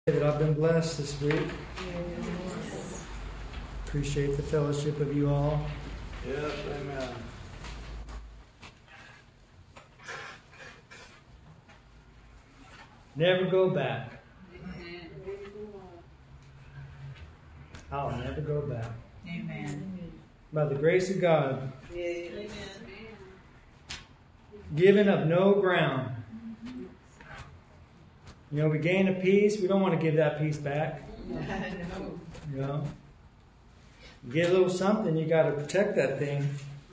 That I've been blessed this week. Appreciate the fellowship of you all. Yes, amen. Never go back. I'll never go back. Amen. By the grace of God, Amen. given up no ground. You know, we gain a peace. We don't want to give that peace back. You know, you get a little something, you got to protect that thing.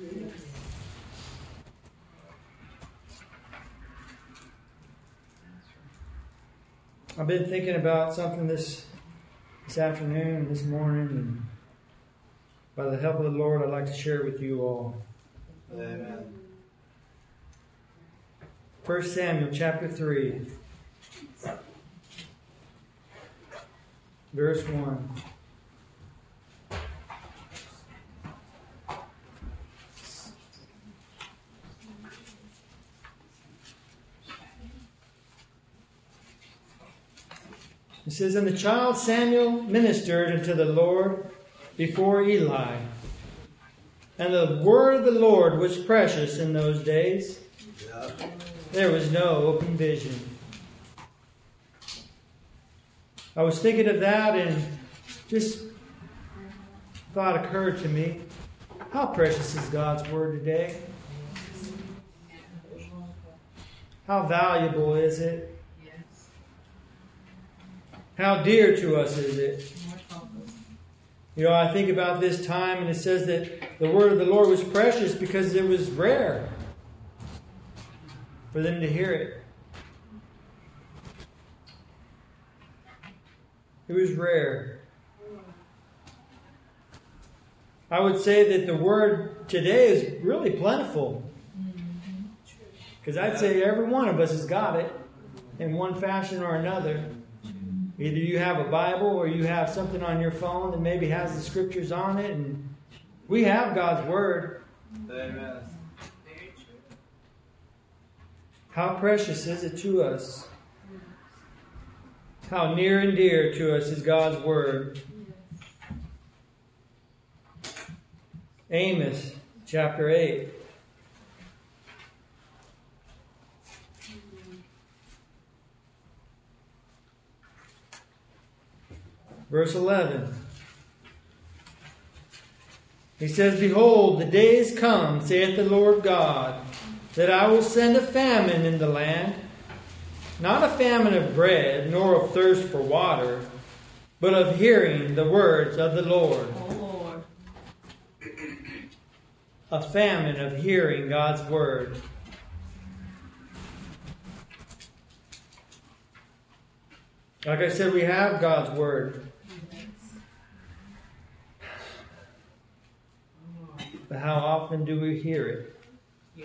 I've been thinking about something this afternoon and this morning, and by the help of the Lord, I'd like to share it with you all. Amen. 1 Samuel chapter 3, verse 1. It says, "And the child Samuel ministered unto the Lord before Eli. And the word of the Lord was precious in those days. Yeah. There was no open vision." I was thinking of that, and just thought occurred to me, how precious is God's word today? How valuable is it? How dear to us is it? You know, I think about this time, and it says that the word of the Lord was precious because it was rare for them to hear it. It was rare. I would say that the word today is really plentiful. Because I'd say every one of us has got it in one fashion or another. Either you have a Bible or you have something on your phone that maybe has the scriptures on it. And we have God's word. Amen. How precious is it to us? How near and dear to us is God's word. Amos chapter 8. Verse 11. He says, "Behold, the days come, saith the Lord God, that I will send a famine in the land, not a famine of bread, nor of thirst for water, but of hearing the words of the Lord." Oh, Lord. A famine of hearing God's word. Like I said, we have God's word. But how often do we hear it? Yes.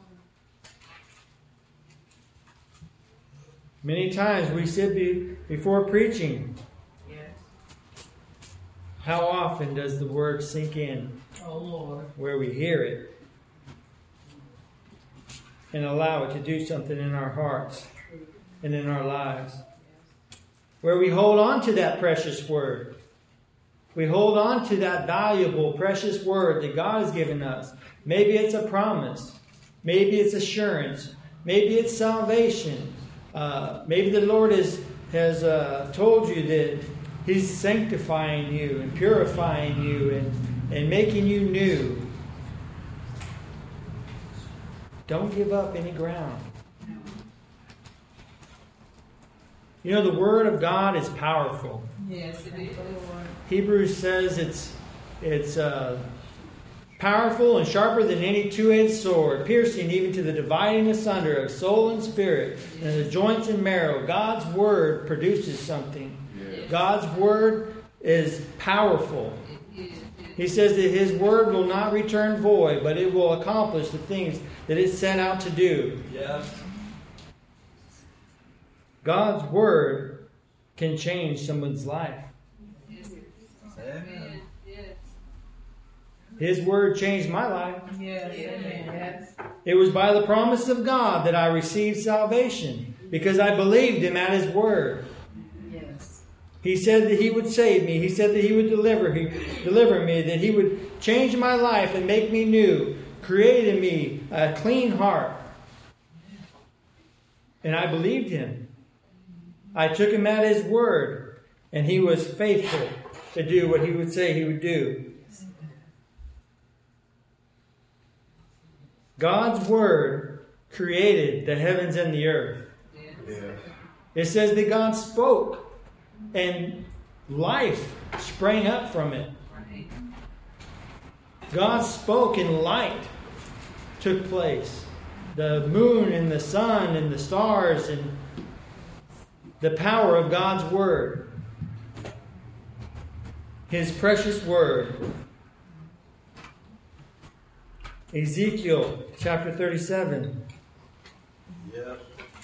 Many times we sit before preaching. Yes. How often does the word sink in Oh, Lord. where we hear it and allow it to do something in our hearts and in our lives? Where we hold on to that precious word. We hold on to that valuable, precious word that God has given us. Maybe it's a promise. Maybe it's assurance. Maybe it's salvation. Maybe the Lord has told you that He's sanctifying you and purifying you and making you new. Don't give up any ground. You know, the Word of God is powerful. Yes, it is. Hebrews says it's powerful and sharper than any two-edged sword, piercing even to the dividing asunder of soul and spirit, and the joints and marrow. God's Word produces something. Yes. God's Word is powerful. He says that His Word will not return void, but it will accomplish the things that it's sent out to do. Yes. God's Word can change someone's life. Amen. His Word changed my life. Yes, amen. Yes. It was by the promise of God that I received salvation, because I believed Him at His Word. Yes. He said that He would save me. He said that He would deliver me, that He would change my life and make me new, create in me a clean heart. And I believed Him. I took Him at His word, and He was faithful to do what He would say He would do. God's word created the heavens and the earth. Yes. It says that God spoke, and life sprang up from it. God spoke, and light took place. The moon and the sun and the stars and the power of God's word. His precious word. Ezekiel chapter 37. Yes.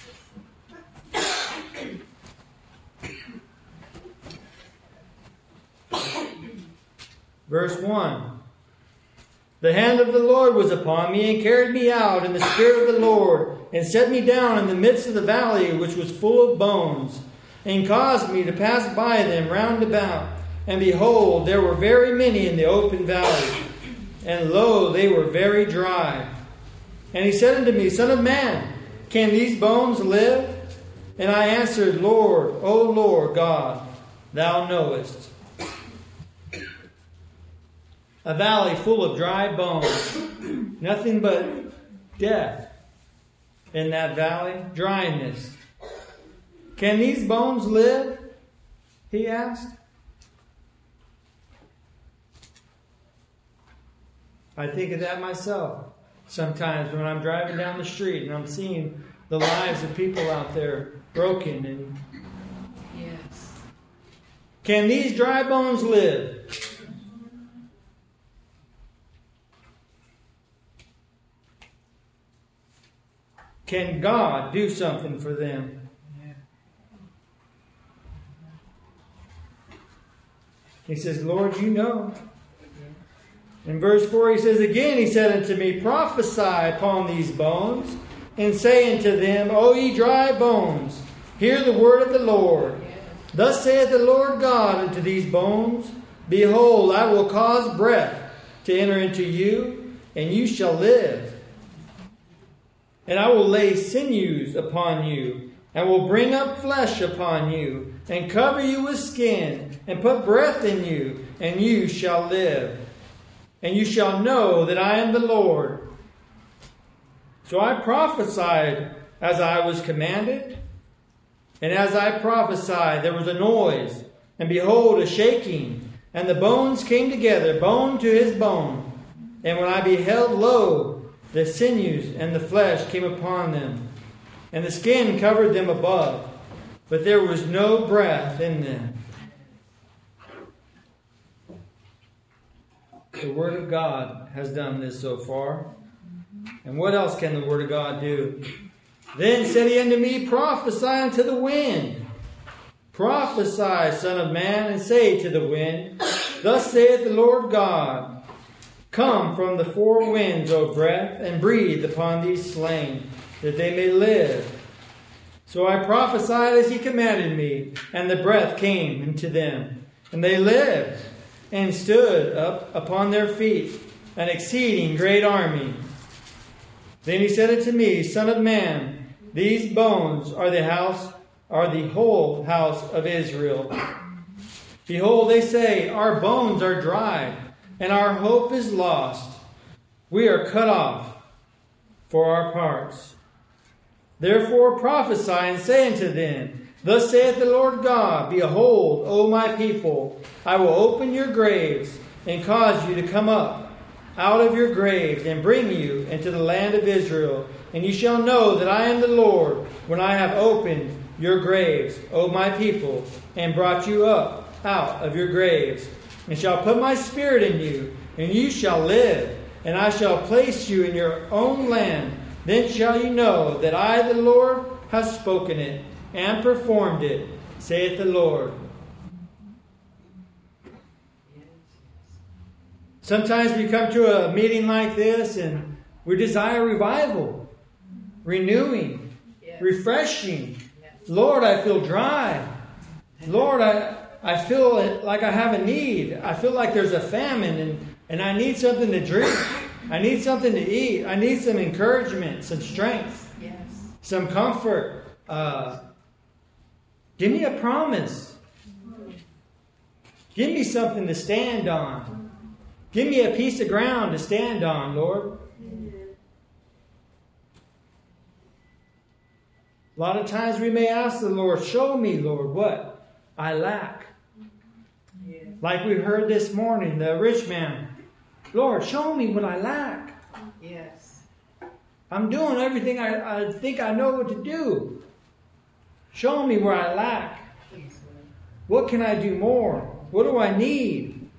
Verse 1. The hand of the Lord was upon me and carried me out in the spirit of the Lord and set me down in the midst of the valley which was full of bones and caused me to pass by them round about. And behold, there were very many in the open valley, and lo, they were very dry. And he said unto me, Son of man, can these bones live? And I answered, Lord, O Lord God, thou knowest. A valley full of dry bones. Nothing but death in that valley. Dryness. Can these bones live? He asked. I think of that myself sometimes when I'm driving down the street and I'm seeing the lives of people out there broken. And Yes. can these dry bones live? Can God do something for them? He says, Lord, you know. In verse 4 he says, Again he said unto me, Prophesy upon these bones, and say unto them, O ye dry bones, hear the word of the Lord. Thus saith the Lord God unto these bones, Behold, I will cause breath to enter into you, and you shall live. And I will lay sinews upon you, and will bring up flesh upon you, and cover you with skin, and put breath in you, and you shall live. And you shall know that I am the Lord. So I prophesied as I was commanded. And as I prophesied, there was a noise, and behold, a shaking. And the bones came together, bone to his bone. And when I beheld, lo, the sinews and the flesh came upon them, and the skin covered them above, but there was no breath in them. The Word of God has done this so far. And what else can the Word of God do? Then said he unto me, Prophesy unto the wind. Prophesy, Son of man, and say to the wind, Thus saith the Lord God, Come from the four winds, O breath, and breathe upon these slain, that they may live. So I prophesied as he commanded me, and the breath came into them. And they lived, and stood up upon their feet, an exceeding great army. Then he said unto me, Son of man, these bones are the whole house of Israel. Behold, they say, Our bones are dried, and our hope is lost. We are cut off for our parts. Therefore prophesy and say unto them, Thus saith the Lord God, Behold, O my people, I will open your graves and cause you to come up out of your graves and bring you into the land of Israel. And you shall know that I am the Lord when I have opened your graves, O my people, and brought you up out of your graves, and shall put my spirit in you, and you shall live, and I shall place you in your own land. Then shall you know that I, the Lord, have spoken it and performed it, saith the Lord. Sometimes we come to a meeting like this and we desire revival, renewing, refreshing. Lord, I feel dry. Lord, I feel like I have a need. I feel like there's a famine and I need something to drink. I need something to eat. I need some encouragement, some strength, Yes. some comfort. Give me a promise. Give me something to stand on. Give me a piece of ground to stand on, Lord. A lot of times we may ask the Lord, show me, Lord, what I lack. Yes. Like we heard this morning, the rich man. Lord, show me what I lack. Yes. I'm doing everything I think I know what to do. Show me where I lack. Yes, Lord. What can I do more? What do I need?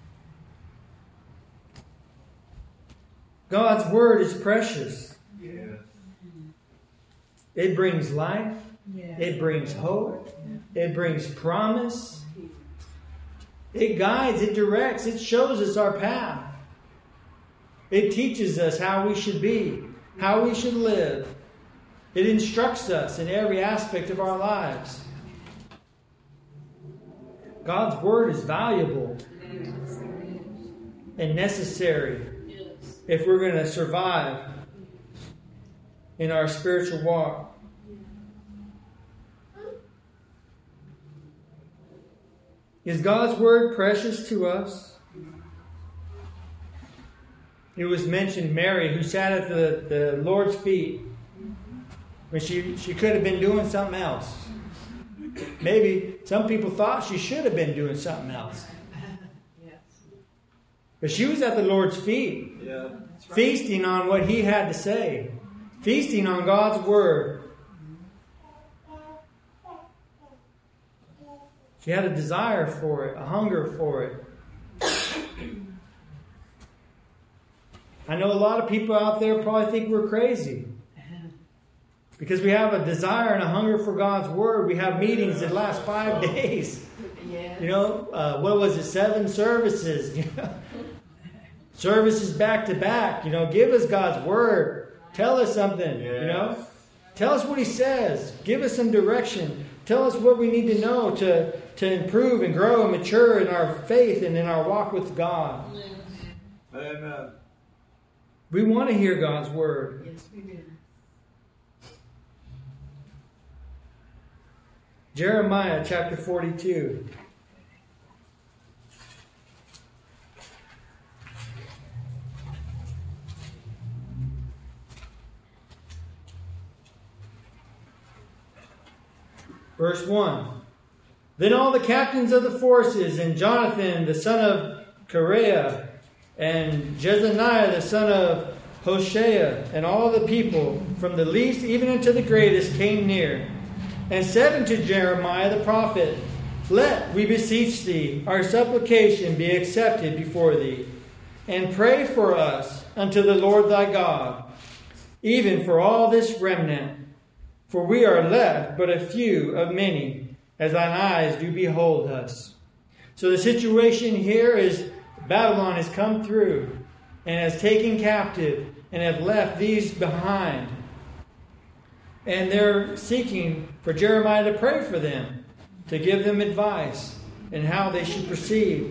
God's word is precious. Yes. It brings life. Yes. It brings hope. It brings promise. It guides, it directs, it shows us our path. It teaches us how we should be, how we should live. It instructs us in every aspect of our lives. God's word is valuable and necessary if we're going to survive in our spiritual walk. Is God's word precious to us? It was mentioned Mary, who sat at the Lord's feet, when she could have been doing something else. Maybe some people thought she should have been doing something else. Yes. But she was at the Lord's feet, Yeah. feasting on what He had to say, feasting on God's word. She had a desire for it, a hunger for it. I know a lot of people out there probably think we're crazy. Because we have a desire and a hunger for God's word. We have meetings that last 5 days. Yes. You know, what was it? 7 services. Services back to back. You know, give us God's word. Tell us something. Yes. You know, tell us what He says. Give us some direction. Tell us what we need to know to improve and grow and mature in our faith and in our walk with God. Amen. We want to hear God's word. Yes, we do. Jeremiah chapter 42. Verse 1. Then all the captains of the forces, and Jonathan the son of Kareah, and Jezaniah the son of Hoshea, and all the people, from the least even unto the greatest, came near, and said unto Jeremiah the prophet, Let, we beseech thee, our supplication be accepted before thee, and pray for us unto the Lord thy God, even for all this remnant. For we are left but a few of many, as thine eyes do behold us. So the situation here is Babylon has come through and has taken captive and have left these behind. And they're seeking for Jeremiah to pray for them, to give them advice in how they should proceed.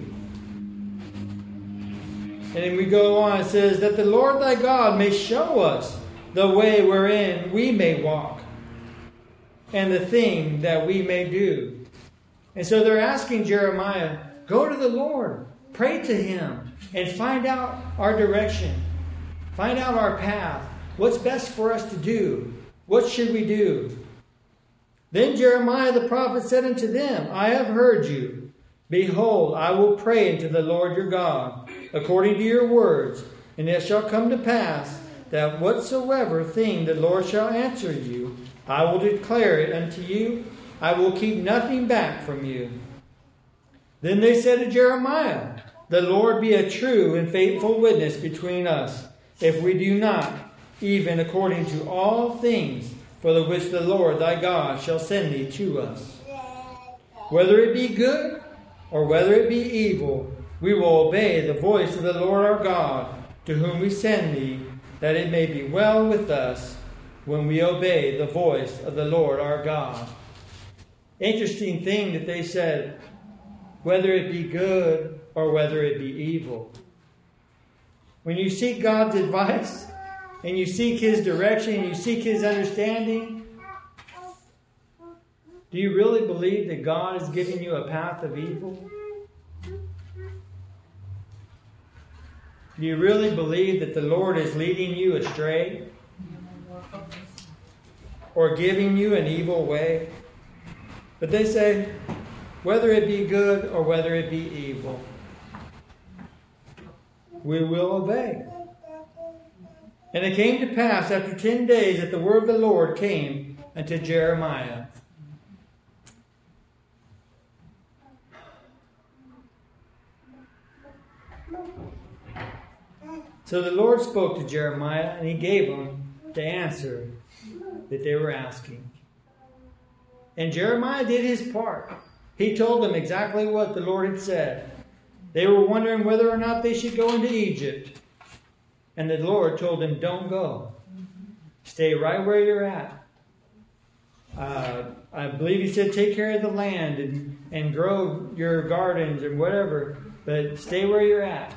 And then we go on, it says, that the Lord thy God may show us the way wherein we may walk, and the thing that we may do. And so they're asking Jeremiah, go to the Lord, pray to Him, and find out our direction. Find out our path. What's best for us to do? What should we do? Then Jeremiah the prophet said unto them, I have heard you. Behold, I will pray unto the Lord your God, according to your words. And it shall come to pass, that whatsoever thing the Lord shall answer you, I will declare it unto you. I will keep nothing back from you. Then they said to Jeremiah, the Lord be a true and faithful witness between us, if we do not, even according to all things for the which the Lord thy God shall send thee to us. Whether it be good or whether it be evil, we will obey the voice of the Lord our God, to whom we send thee, that it may be well with us when we obey the voice of the Lord our God. Interesting thing that they said, whether it be good or whether it be evil. When you seek God's advice and you seek His direction and you seek His understanding, do you really believe that God is giving you a path of evil? Do you really believe that the Lord is leading you astray? Or giving you an evil way? But they say, whether it be good or whether it be evil, we will obey. And it came to pass after 10 days that the word of the Lord came unto Jeremiah. So the Lord spoke to Jeremiah, and He gave him the answer that they were asking. And Jeremiah did his part. He told them exactly what the Lord had said. They were wondering whether or not they should go into Egypt. And the Lord told them, don't go. Stay right where you're at. I believe He said, take care of the land and grow your gardens and whatever. But stay where you're at.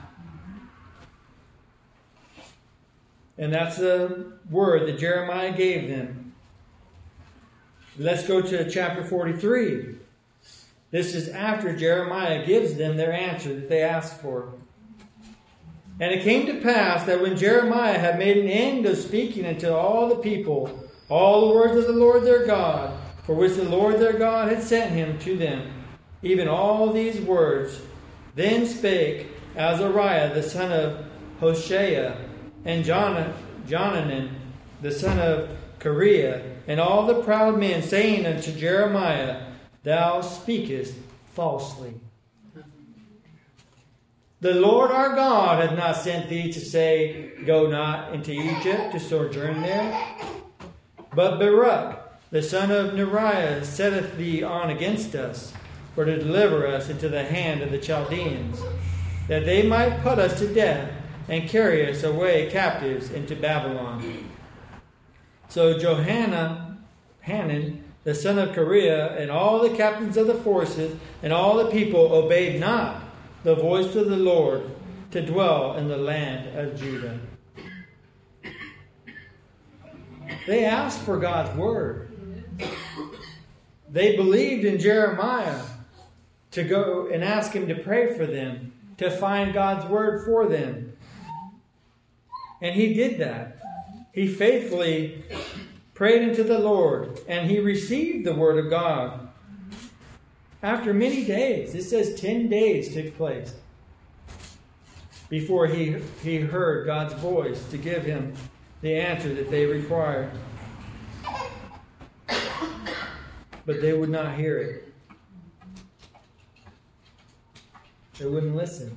And that's the word that Jeremiah gave them. Let's go to chapter 43. This is after Jeremiah gives them their answer that they asked for. And it came to pass that when Jeremiah had made an end of speaking unto all the people, all the words of the Lord their God, for which the Lord their God had sent him to them, even all these words, then spake Azariah the son of Hoshea, and Johanan the son of Kareah, and all the proud men, saying unto Jeremiah, thou speakest falsely. The Lord our God hath not sent thee to say, go not into Egypt to sojourn there. But Baruch the son of Neriah setteth thee on against us, for to deliver us into the hand of the Chaldeans, that they might put us to death, and carry us away captives into Babylon. So Hanan, the son of Kareah, and all the captains of the forces, and all the people obeyed not the voice of the Lord to dwell in the land of Judah. They asked for God's word. They believed in Jeremiah to go and ask him to pray for them, to find God's word for them. And he did that. He faithfully prayed unto the Lord, and he received the word of God. After many days, it says 10 days took place before he heard God's voice to give him the answer that they required. But they would not hear it. They wouldn't listen.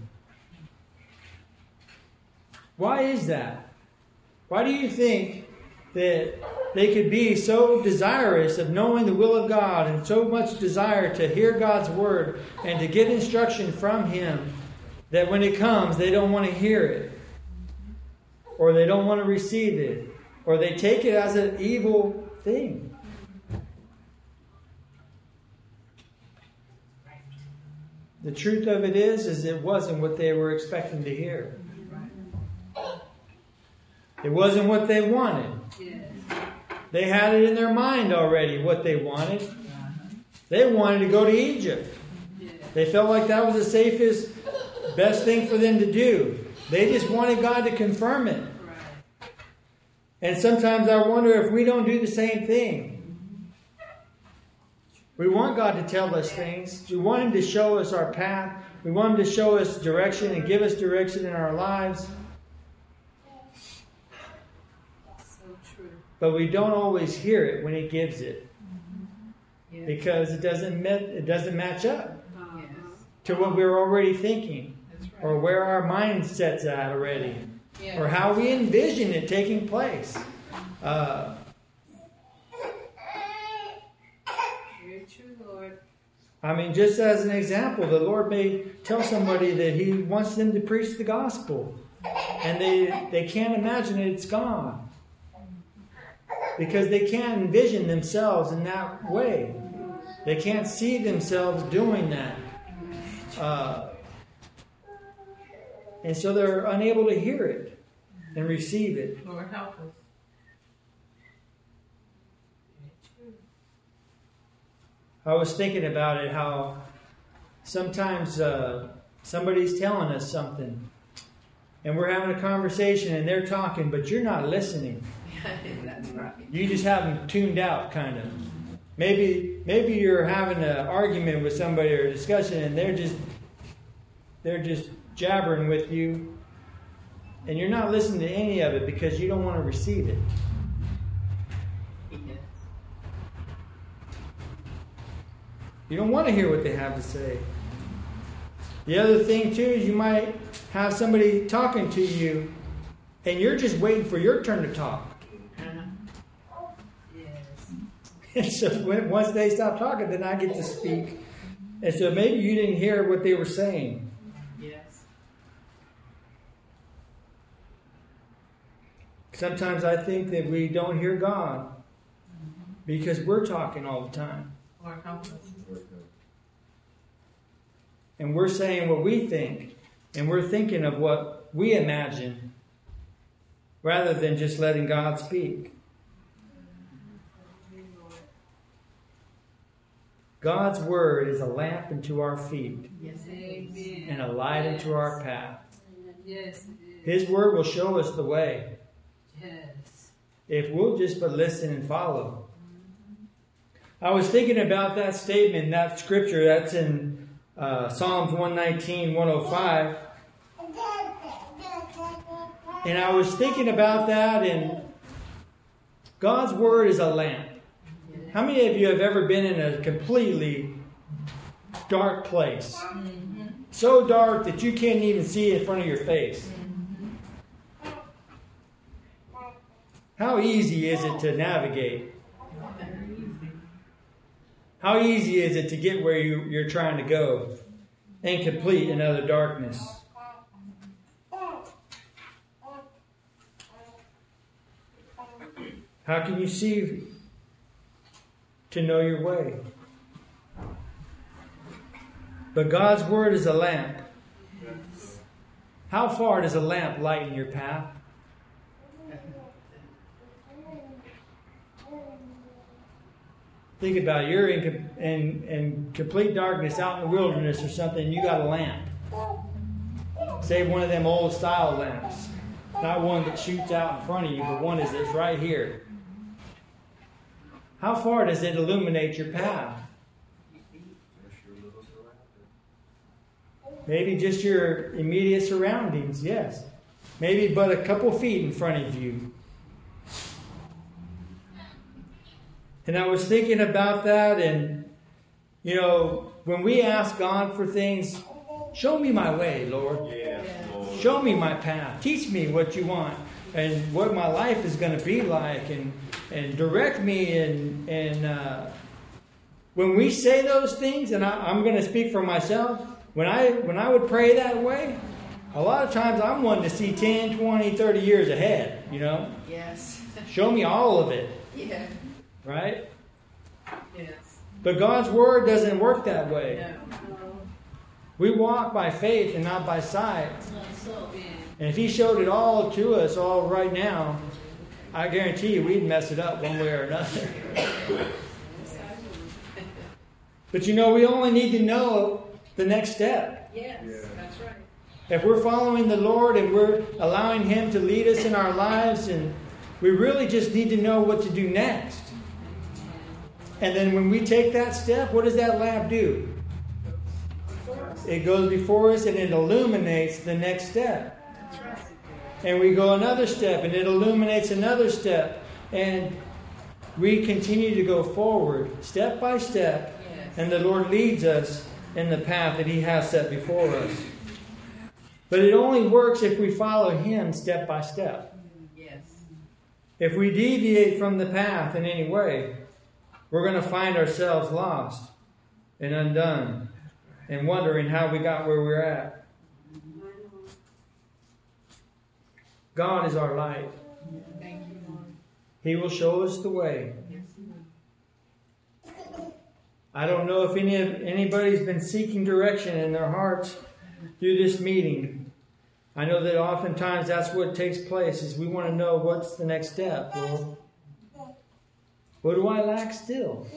Why is that? Why do you think that they could be so desirous of knowing the will of God and so much desire to hear God's word and to get instruction from Him that when it comes they don't want to hear it, or they don't want to receive it, or they take it as an evil thing? The truth of it is it wasn't what they were expecting to hear. It wasn't what they wanted. They had it in their mind already, what they wanted. They wanted to go to Egypt. They felt like that was the safest, best thing for them to do. They just wanted God to confirm it. And sometimes I wonder if we don't do the same thing. We want God to tell us things. We want Him to show us our path. We want Him to show us direction and give us direction in our lives. But we don't always hear it when He gives it, because it doesn't match up to what we're already thinking, or where our mindset's at already, or how we envision it taking place. Very true, Lord. I mean, just as an example, the Lord may tell somebody that He wants them to preach the gospel, and they can't imagine it's gone. Because they can't envision themselves in that way. They can't see themselves doing that. And so they're unable to hear it and receive it. Lord, help us. I was thinking about it, how sometimes somebody's telling us something, and we're having a conversation, and they're talking, but you're not listening. That's right. You just have them tuned out, kind of. Maybe you're having an argument with somebody or a discussion, and they're just jabbering with you, and you're not listening to any of it because you don't want to receive it. You don't want to hear what they have to say. The other thing too is you might have somebody talking to you, and you're just waiting for your turn to talk. And so once they stop talking, then I get to speak. And so maybe you didn't hear what they were saying. Yes. Sometimes I think that we don't hear God because we're talking all the time. Lord, help us. And we're saying what we think. And we're thinking of what we imagine rather than just letting God speak. God's word is a lamp unto our feet, Yes, amen. and a light unto our path. Yes, His word will show us the way yes. if we'll just but listen and follow. I was thinking about that statement, that scripture that's in Psalms 119, 105. And I was thinking about that, and God's word is a lamp. How many of you have ever been in a completely dark place? Mm-hmm. So dark that you can't even see in front of your face. Mm-hmm. How easy is it to navigate? Very easy. How easy is it to get where you're trying to go and complete in utter darkness? How can you see to know your way? But God's word is a lamp. How far does a lamp lighten your path? Think about it. You're in complete darkness out in the wilderness or something, and you got a lamp. Say one of them old style lamps. Not one that shoots out in front of you, but one that's right here. How far does it illuminate your path? Maybe just your immediate surroundings, yes. Maybe but a couple feet in front of you. And I was thinking about that, and, you know, when we ask God for things, show me my way, Lord. Yes, Lord. Show me my path. Teach me what you want and what my life is going to be like, and direct me. And when we say those things, and I'm going to speak for myself, when I would pray that way, a lot of times I'm wanting to see 10, 20, 30 years ahead, you know. Yes. Show me all of it, Yeah. right? Yes. But God's word doesn't work that way. No. We walk by faith and not by sight. So, And if He showed it all to us all right now, I guarantee you we'd mess it up one way or another. But you know, we only need to know the next step. yes, that's right. If we're following the Lord and we're allowing Him to lead us in our lives, and we really just need to know what to do next. And then when we take that step, what does that lamp do? It goes before us and it illuminates the next step. That's right. And we go another step and it illuminates another step. And we continue to go forward step by step. Yes. And the Lord leads us in the path that He has set before us. But it only works if we follow Him step by step. Yes. If we deviate from the path in any way, we're going to find ourselves lost and undone and wondering how we got where we're at. God is our light. Thank you, Lord. He will show us the way. Yes, Lord. I don't know if anybody's been seeking direction in their hearts through this meeting. I know that oftentimes that's what takes place, is we want to know what's the next step, Lord. What do I lack still?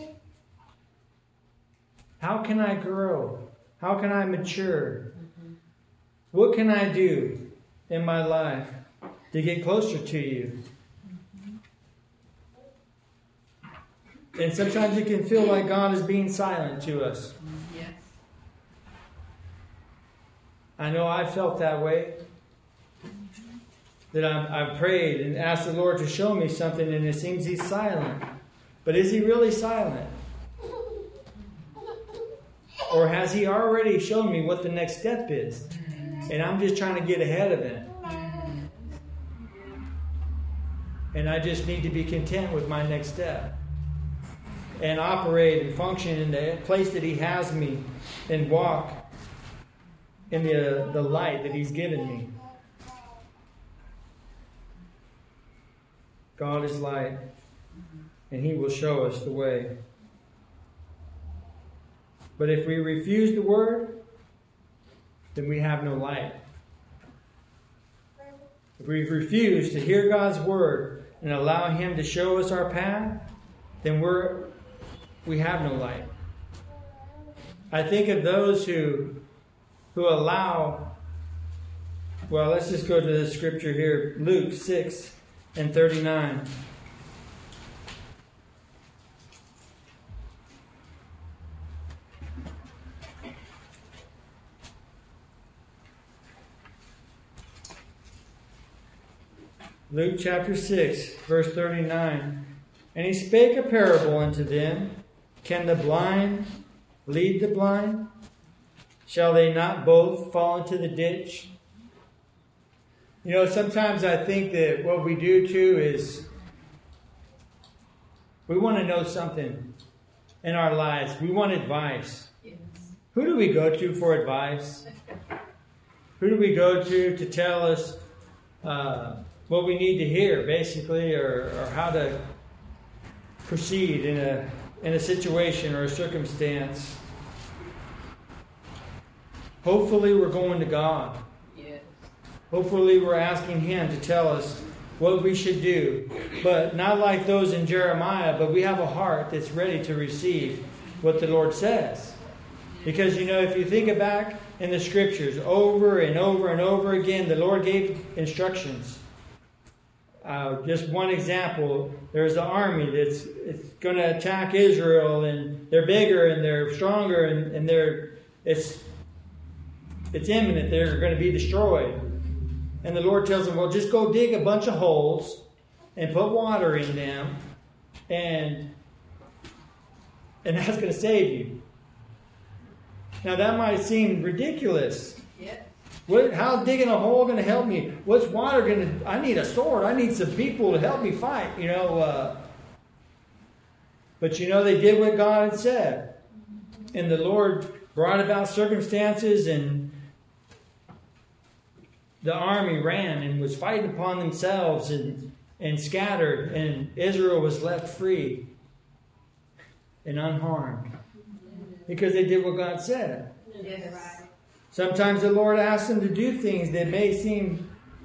How can I grow? How can I mature? What can I do in my life to get closer to you? And sometimes it can feel like God is being silent to us. Yes. I know I felt that way. That I've prayed and asked the Lord to show me something, and it seems He's silent. But is He really silent? Or has He already shown me what the next step is? And I'm just trying to get ahead of it. And I just need to be content with my next step. And operate and function in the place that He has me. And walk in the light that He's given me. God is light. And He will show us the way. But if we refuse the Word, then we have no light. If we refuse to hear God's Word and allow Him to show us our path, then we have no light. I think of those who allow, well, let's just go to the scripture here, Luke 6:39. Luke chapter 6, verse 39. And He spake a parable unto them. Can the blind lead the blind? Shall they not both fall into the ditch? You know, sometimes I think that what we do too is we want to know something in our lives. We want advice. Yes. Who do we go to for advice? Who do we go to tell us what we need to hear, basically, or how to proceed in a situation or a circumstance? Hopefully we're going to God. Yes. Hopefully we're asking Him to tell us what we should do. But not like those in Jeremiah, but we have a heart that's ready to receive what the Lord says. Because, you know, if you think back in the Scriptures, over and over and over again, the Lord gave instructions. Just one example, there's the army that's going to attack Israel, and they're bigger and they're stronger, and it's imminent. They're going to be destroyed. And the Lord tells them, well, just go dig a bunch of holes and put water in them, and that's going to save you. Now that might seem ridiculous. Yes. How's digging a hole going to help me? What's water going to... I need a sword. I need some people to help me fight, you know. But, you know, they did what God had said. And the Lord brought about circumstances, and the army ran and was fighting upon themselves and scattered. And Israel was left free and unharmed. Because they did what God said. Yes. Sometimes the Lord asks them to do things that may seem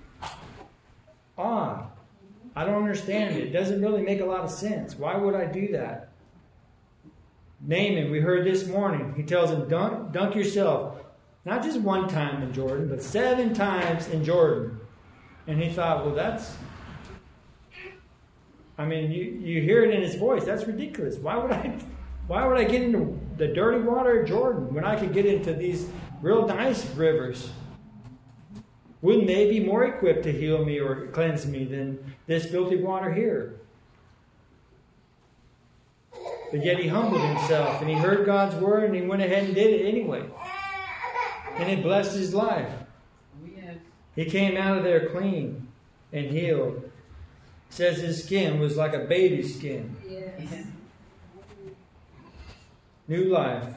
odd. I don't understand it. It doesn't really make a lot of sense. Why would I do that? Naaman, we heard this morning, he tells him, dunk yourself. Not just one time in Jordan, but 7 times in Jordan. And he thought, well, that's... I mean, you hear it in his voice. That's ridiculous. Why would I get into the dirty water of Jordan when I could get into these real nice rivers? Wouldn't they be more equipped to heal me or cleanse me than this filthy water here? But yet he humbled himself, and he heard God's word, and he went ahead and did it anyway. And it blessed his life. Yes. He came out of there clean and healed. It says his skin was like a baby's skin. Yes. New life.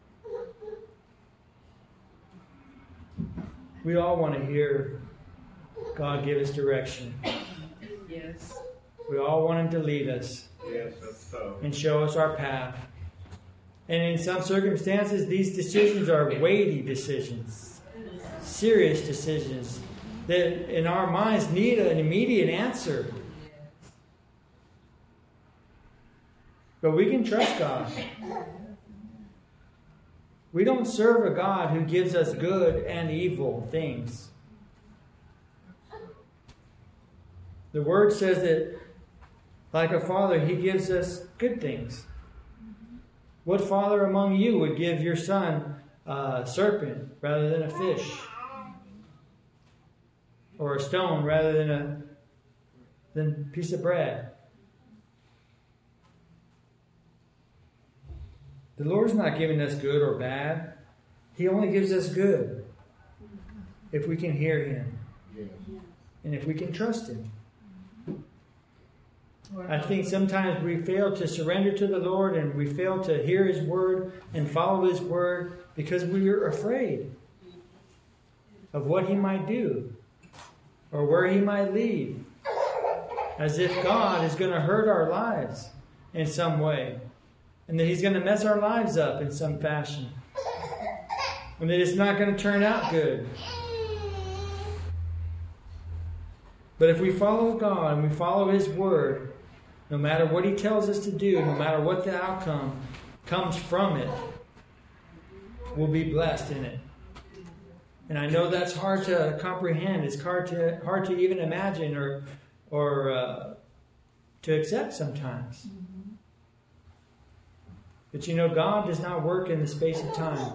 We all want to hear God give us direction. Yes. We all want Him to lead us Yes, that's so. and show us our path. And in some circumstances, these decisions are weighty decisions, serious decisions that in our minds need an immediate answer. But we can trust God. We don't serve a God who gives us good and evil things. The Word says that, like a father, He gives us good things. What father among you would give your son a serpent rather than a fish? Or a stone rather than a piece of bread? The Lord's not giving us good or bad. He only gives us good if we can hear Him and if we can trust Him. I think sometimes we fail to surrender to the Lord and we fail to hear His Word and follow His Word because we are afraid of what He might do or where He might lead. As if God is going to hurt our lives in some way. And that He's going to mess our lives up in some fashion. And that it's not going to turn out good. But if we follow God and we follow His Word, no matter what He tells us to do, no matter what the outcome comes from it, we'll be blessed in it. And I know that's hard to comprehend. It's hard to even imagine or to accept sometimes. But you know, God does not work in the space of time.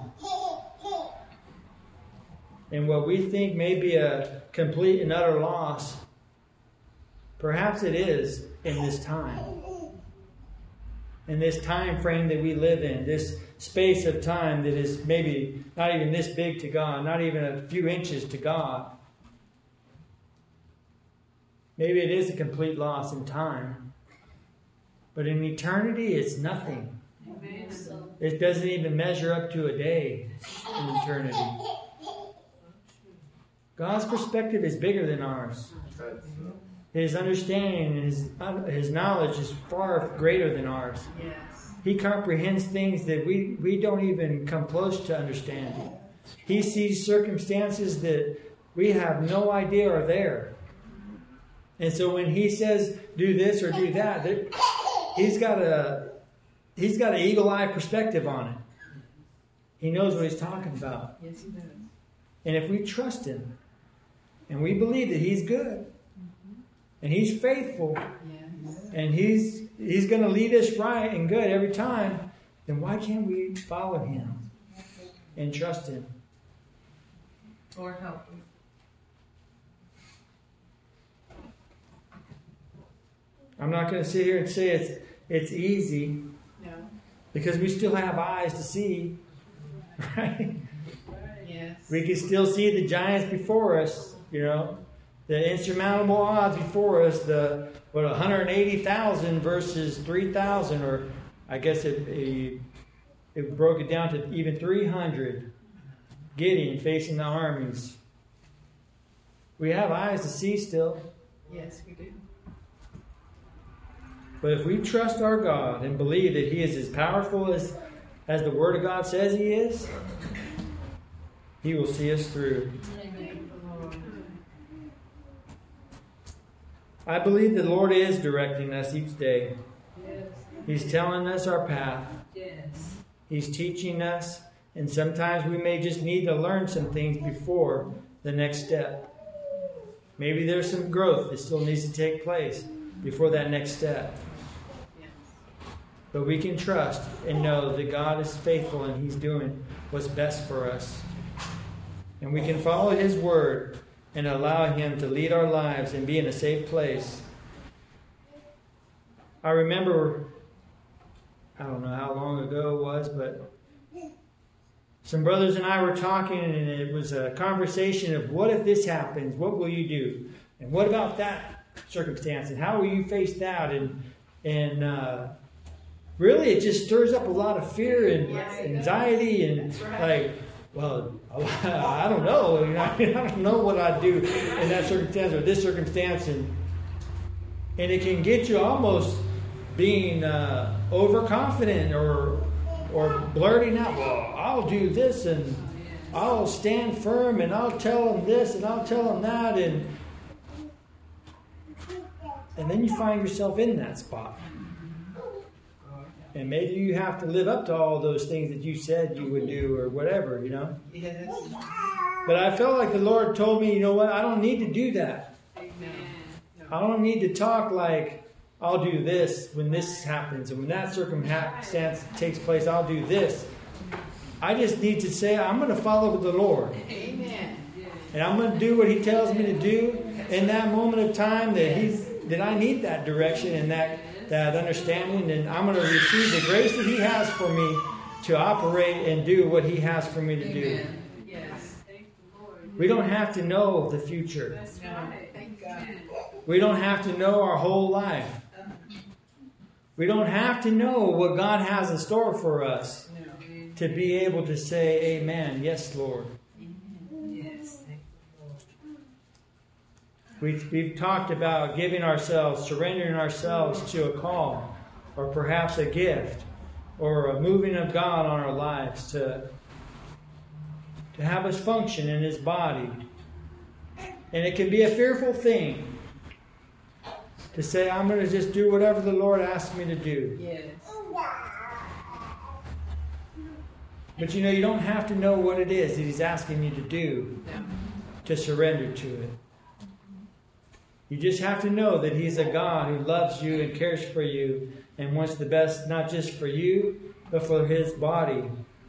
And what we think may be a complete and utter loss, perhaps it is in this time. In this time frame that we live in, this space of time that is maybe not even this big to God, not even a few inches to God. Maybe it is a complete loss in time. But in eternity, it's nothing. It doesn't even measure up to a day in eternity. God's perspective is bigger than ours. His understanding and His knowledge is far greater than ours. He comprehends things that we don't even come close to understanding. He sees circumstances that we have no idea are there. And so when He says, do this or do that, He's got an eagle-eye perspective on it. He knows what He's talking about. Yes, He does. And if we trust Him, and we believe that He's good, and He's faithful, and He's going to lead us right and good every time, then why can't we follow Him and trust Him? Or help Him. I'm not going to sit here and say it's easy. No. Because we still have eyes to see, right? Yes. We can still see the giants before us, the insurmountable odds before us, 180,000 versus 3,000, or I guess it broke it down to even 300 Gideon facing the armies. We have eyes to see still. Yes, we do. But if we trust our God and believe that He is as powerful as the Word of God says He is, He will see us through. Amen. I believe the Lord is directing us each day. Yes. He's telling us our path. Yes. He's teaching us. And sometimes we may just need to learn some things before the next step. Maybe there's some growth that still needs to take place before that next step. But we can trust and know that God is faithful and He's doing what's best for us. And we can follow His Word and allow Him to lead our lives and be in a safe place. I remember, I don't know how long ago it was, but some brothers and I were talking, and it was a conversation of what if this happens? What will you do? And what about that circumstance? And how will you face that? And really, it just stirs up a lot of fear and anxiety and well, I don't know. I don't know what I'd do in that circumstance or this circumstance. And it can get you almost being overconfident or or blurting out, well, I'll do this and I'll stand firm and I'll tell them this and I'll tell them that, and then you find yourself in that spot. And maybe you have to live up to all those things that you said you would do or whatever, you know. Yes. But I felt like the Lord told me, you know what, I don't need to do that. No. I don't need to talk like, I'll do this when this happens, and when that circumstance takes place, I'll do this. I just need to say, I'm going to follow the Lord. Amen. And I'm going to do what He tells me to do in that moment of time that I need that direction and that understanding, and I'm going to receive the grace that He has for me to operate and do what He has for me to do. Yes. We don't have to know the future. No. Thank God. We don't have to know our whole life. We don't have to know what God has in store for us No. to be able to say, amen, yes, Lord. Yes. Thank We've talked about giving ourselves, surrendering ourselves to a call, or perhaps a gift, or a moving of God on our lives to have us function in His body. And it can be a fearful thing to say, I'm going to just do whatever the Lord asks me to do. Yes. But you don't have to know what it is that He's asking you to do No. to surrender to it. You just have to know that He's a God who loves you and cares for you and wants the best, not just for you, but for His body.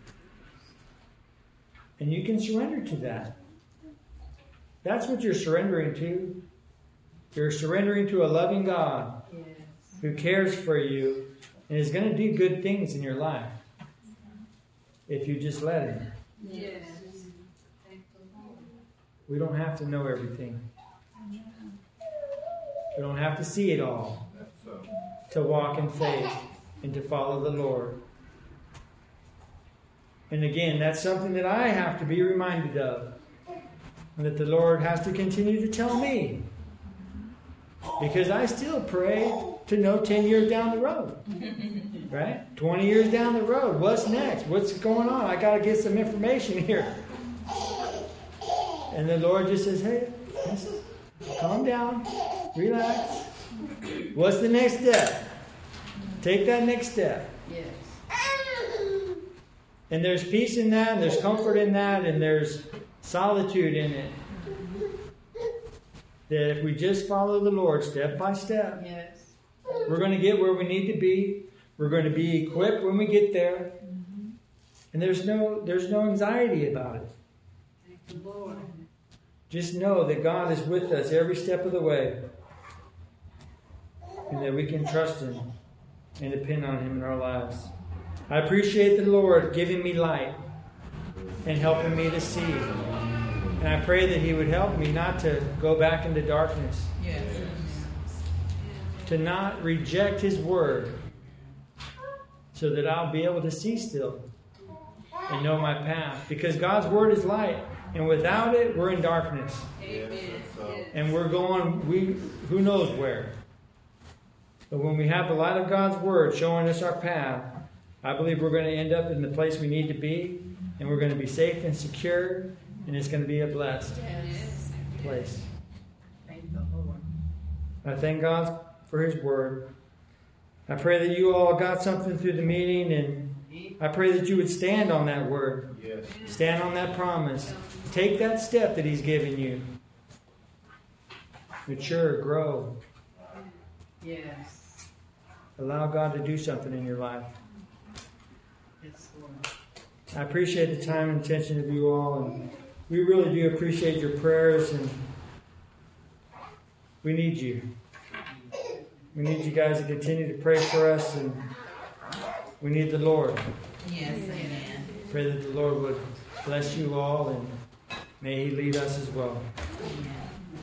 And you can surrender to that. That's what you're surrendering to. You're surrendering to a loving God Yes. who cares for you and is going to do good things in your life if you just let Him. Yes. We don't have to know everything. We don't have to see it all to walk in faith and to follow the Lord. And again, that's something that I have to be reminded of. And that the Lord has to continue to tell me. Because I still pray to know 10 years down the road. Right? 20 years down the road. What's next? What's going on? I got to get some information here. And the Lord just says, hey, calm down. Relax. What's the next step? Take that next step. Yes. And there's peace in that, and there's comfort in that, and there's solitude in it. That if we just follow the Lord step by step, Yes. we're going to get where we need to be. We're going to be equipped when we get there. And there's no anxiety about it. Thank the Lord. Just know that God is with us every step of the way. And that we can trust Him and depend on Him in our lives. I appreciate the Lord giving me light and helping me to see. And I pray that He would help me not to go back into darkness. Yes. To not reject His word. So that I'll be able to see still. And know my path. Because God's word is light. And without it, we're in darkness. Amen. And we're going, who knows where. But when we have the light of God's word showing us our path, I believe we're going to end up in the place we need to be. And we're going to be safe and secure. And it's going to be a blessed Yes. place. Thank the Lord. I thank God for His word. I pray that you all got something through the meeting, and I pray that you would stand on that word. Yes. Stand on that promise. Take that step that He's given you. Mature, grow. Yes. Allow God to do something in your life. Yes, Lord. I appreciate the time and attention of you all, and we really do appreciate your prayers, and we need you. We need you guys to continue to pray for us, and we need the Lord. Yes. Amen. Pray that the Lord would bless you all, and may He lead us as well. Amen.